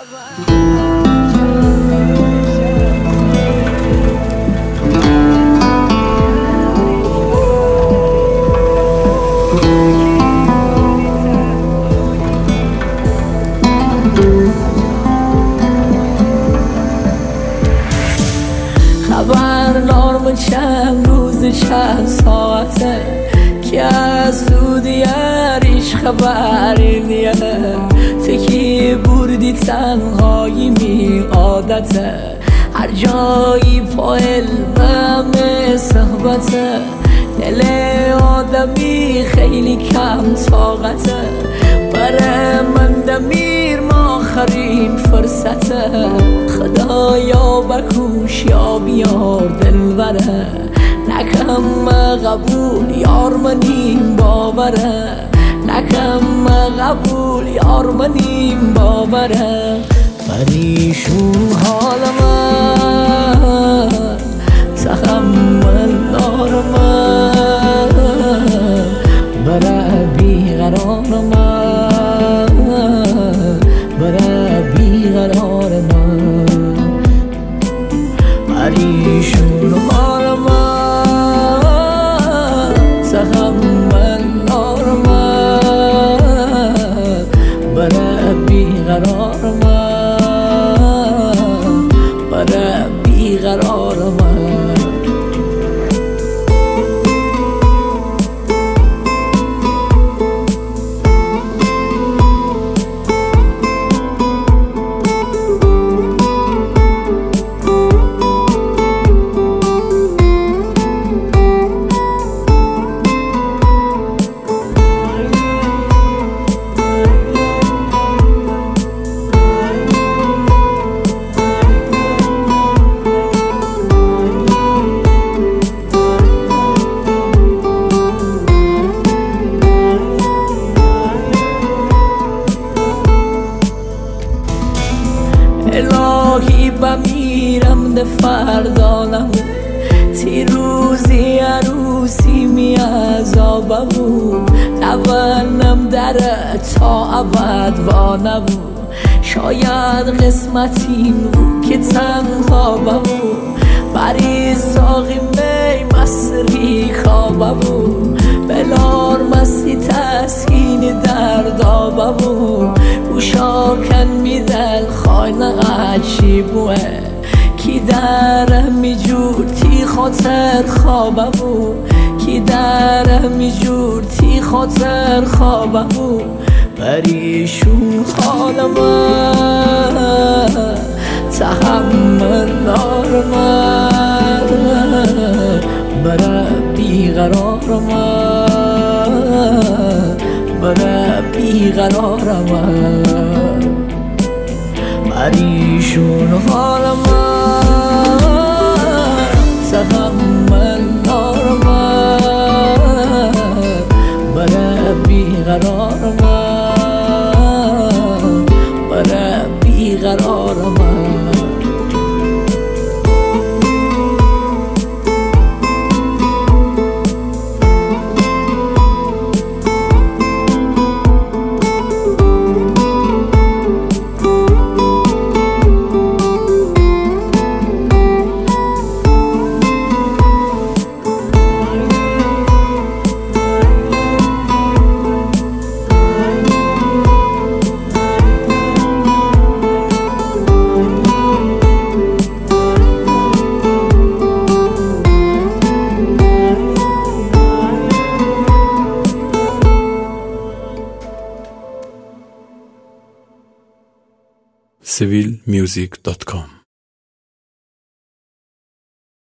خبرنامه چند روز چند ساعته که از تو دیاریش خبری نیه تکی بردی تنهایی می عادته هر جایی پا علمم صحبته دل آدمی خیلی کم طاقته برای من دمیر ما آخرین فرصته خدایا بکوش یا بیار دلبره نکم قبول یار منیم باوره نکم قبول یار منیم باوره پریشون حال من تحمل نار من برای بیقرار من برای بیقرار من پریشون حال من تحمل نار من برای بیقرار من برای بیقرار من الهی بمیرم ده فردا نبود تیروزی عروسی می عذابه بود نبنم در تا ابد وا نبود شاید قسمتیم بود که تنها بود بری ساقی می مصری خوابه بود بلار مستی تسکین دردابه بود گوشاکن می دل خواهی چی بوه کی در می جور تی خاطر خوابه بود کی در می جور تی خاطر خوابه بود پریشون حال من تحمل نار من برای بیقرار من برای بیقرار من پریشون حال من تحمل نار من برای بیقرار من برای بیقرار من civilmusic.com